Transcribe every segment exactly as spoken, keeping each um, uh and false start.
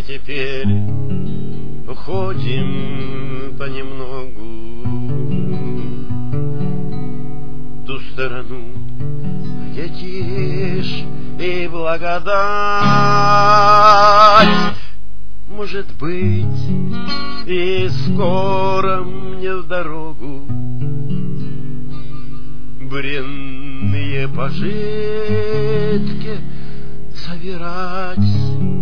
теперь уходим понемногу в ту сторону, где тишь и благодать. Может быть, и скоро мне в дорогу бренные пожитки собирать.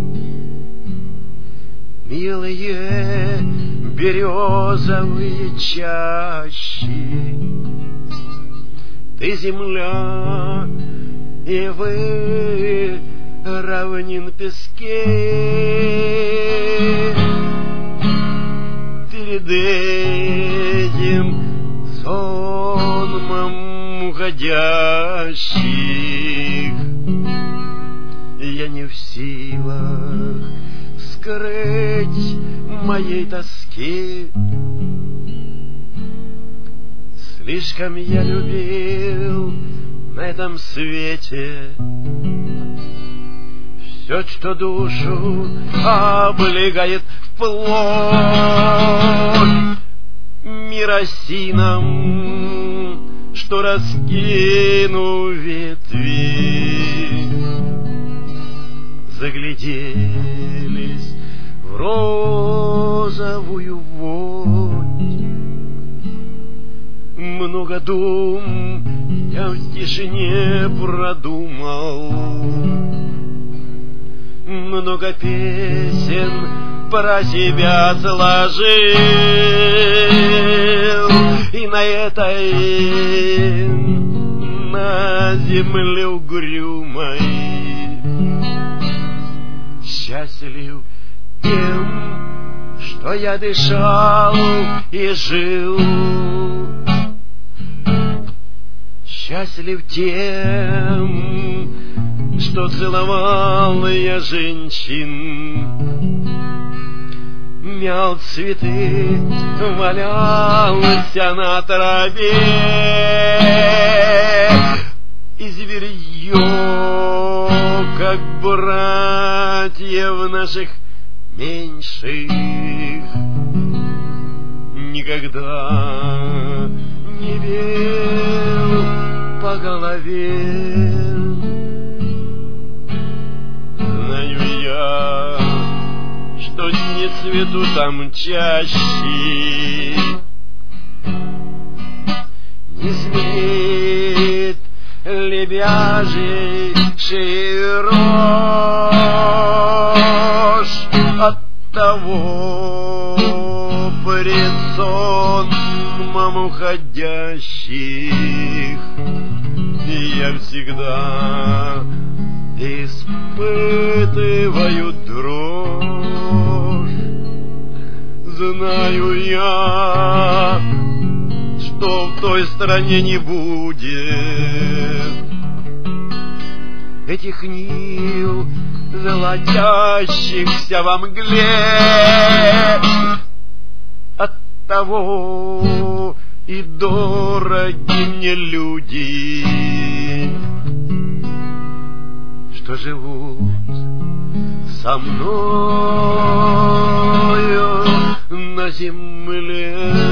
Милые березовые чащи, ты земля, и вы равнин пески. Перед этим сонмом уходящих я не в силах скрыть моей тоски. Слишком я любил на этом свете все, что душу облегает вплоть. Мир осином, что раскину ветви, загляделись в розовую вонь. Много дум я в тишине продумал, много песен про себя сложил, и на этой, на земле угрюмой счастлив тем, что я дышал и жил. Счастлив тем, что целовал я женщин, мял цветы, валялся на траве, и зверье, как братьев наших меньших, никогда не бил по голове. Знаю я, что дни цветут там чаще, не смеет лебяжий рожь. Оттого пред сонмом уходящих я всегда испытываю дрожь. Знаю я, что в той стране не будет этих нил, золотящихся во мгле. Оттого и дороги мне люди, что живут со мною на земле.